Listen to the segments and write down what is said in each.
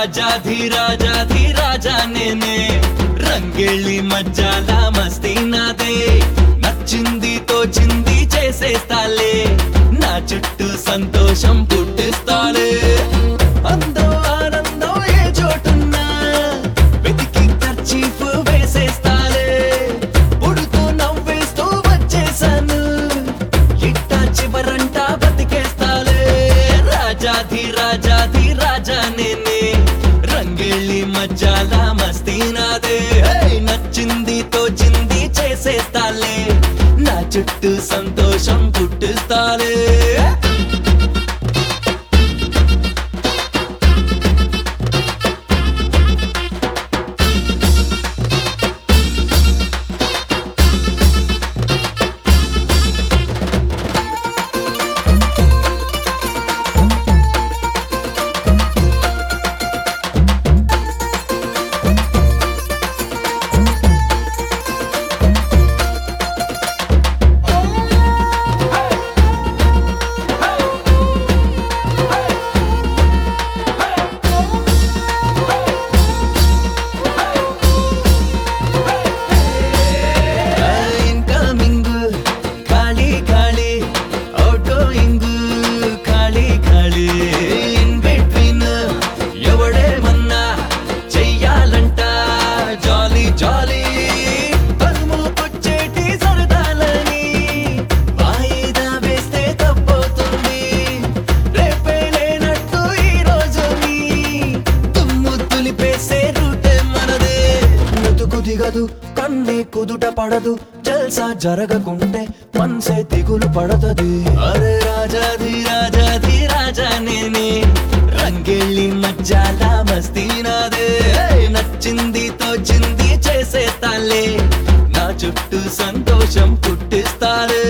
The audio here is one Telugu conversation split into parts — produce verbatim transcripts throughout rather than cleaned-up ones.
రాజాధిరాజాధిరాజా నేనే రంగేళ్ళి మజ్జాల మస్తీ నాదే నచ్చింది తోచింది చేసేస్తాలే నా చుట్టూ సంతోషం పుట్టిస్తాలే అందో ఆనందం ఏ చోటున్నా వెతికి కర్చీఫ్ వేసేస్తాలే పుడుతూ నవ్వేస్తూ వచ్చేసాను ఇట్టా చివరంటా బతికేస్తాలే రాజాధిరాజాధిరాజా నేనే రంగేళ్ళి మజ్జాల మస్తీ నాదే నచ్చింది తోచింది చేసేస్తాలే నా చుట్టూ సంతోషం పుట్టిస్తాలే దిగదు కన్నే కుదుట పడదు జల్సా జరగకుంటే మనసే దిగులు పడతది అరే రాజాధిరాజాధిరాజా నేనే రంగేళ్ళి మజ్జాల మస్తీ నాదే నచ్చింది తోచింది చేసేస్తాలే నా చుట్టూ సంతోషం పుట్టిస్తాలే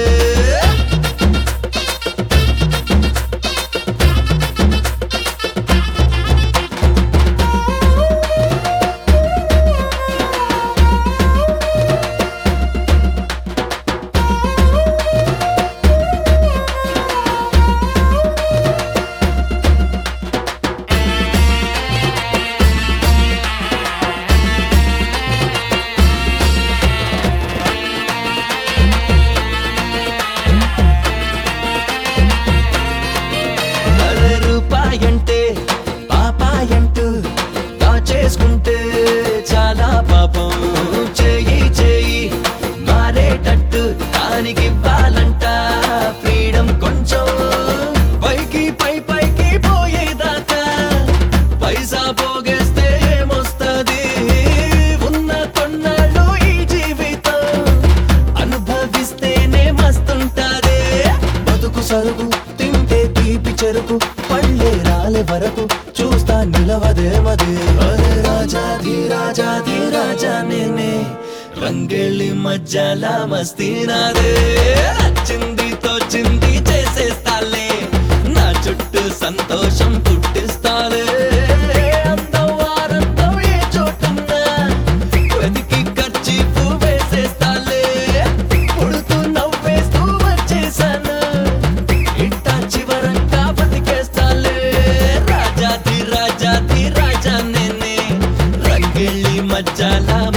రూపాయంటే పాపాయంటూ దాచేసుకుంటే చాలా పాపం చేయి చేయి మారేటట్టు దానికి ఇవ్వాలంట ఫ్రీడమ్ కొంచెం పైకి పై పైకి పోయేదాకా పైసా పోగేస్తే ఏమొస్తది ఉన్న కొన్నాళ్ళు ఈ జీవితం అనుభవిస్తేనే మస్తుంటదే బతుకు సరుకు తింటే తీపి చెరుకు పళ్ళే రాలే వరకు చూస్తా నిలవదేమదే అరే రాజాధిరాజాధిరాజా నేనే రంగేళ్ళి మజ్జాల మస్తీ నాదే నచ్చింది తోచింది చేసేస్తాలే నా చుట్టూ సంతోషం పుట్టిస్తాలే అందం ఆనందం ఏ చోటున్నా వెతికి కర్చీఫ్ వేసేస్తాలే పుడుతూ నవ్వేస్తూ వచ్చేసాను ఇట్టా చివరంగా బతికేస్తాలే రాజాధిరాజాధిరాజా నేనే రంగేళ్ళి మజ్జాల